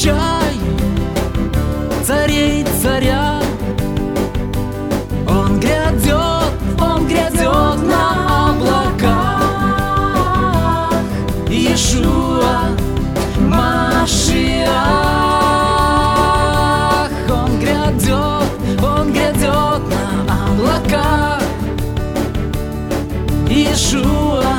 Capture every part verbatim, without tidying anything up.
встречай царей царя. Он грядет, он грядет на облаках. Иешуа Машиах. Он грядет, он грядет на облаках. Иешуа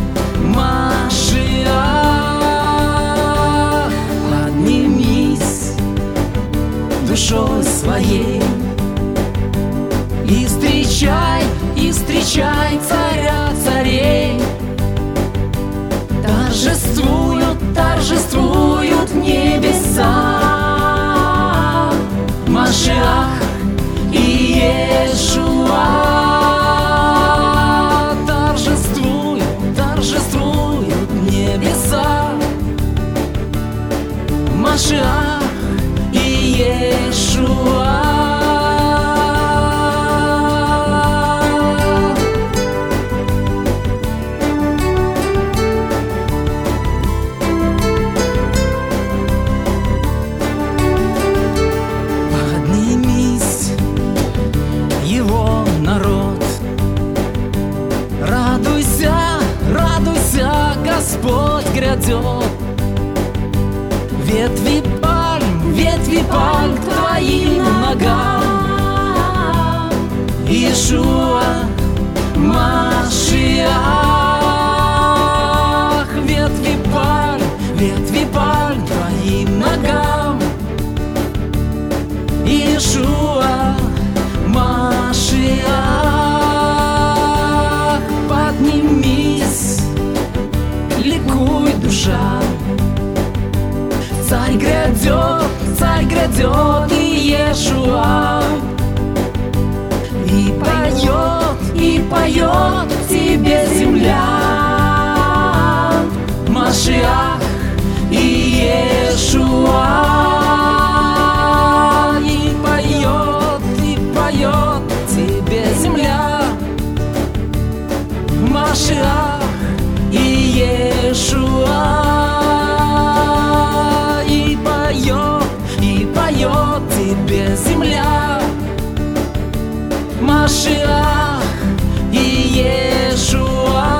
Машиах. Поднимись душой своей и встречай, и встречай царя царей. Торжествуют, торжествуют небеса. Машиах и Иешуа. Торжествуют, торжествуют небеса. Машиах и Иешуа. Господь грядет. Ветви пальм, ветви пальм к твоим ногам. Иешуа Машиах. Ветви пальм, ветви пальм к твоим ногам. Иешуа Машиах. Поднимись, ликуй, душа. Царь грядет, царь грядет, и Иешуа. И поет, и поет к тебе земля. Машиах и Иешуа. И поет, и поет к тебе земля. Машиах и Иешуа. И поет, и поет тебе земля. Машиах и Иешуа.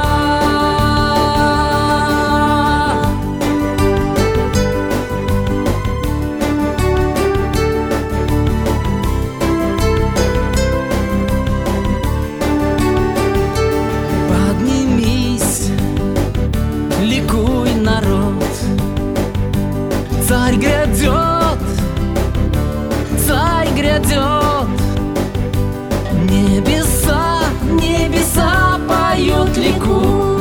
Поднимись, ликуй, народ. Царь грядет, царь грядет. Небеса, небеса поют, ликуй.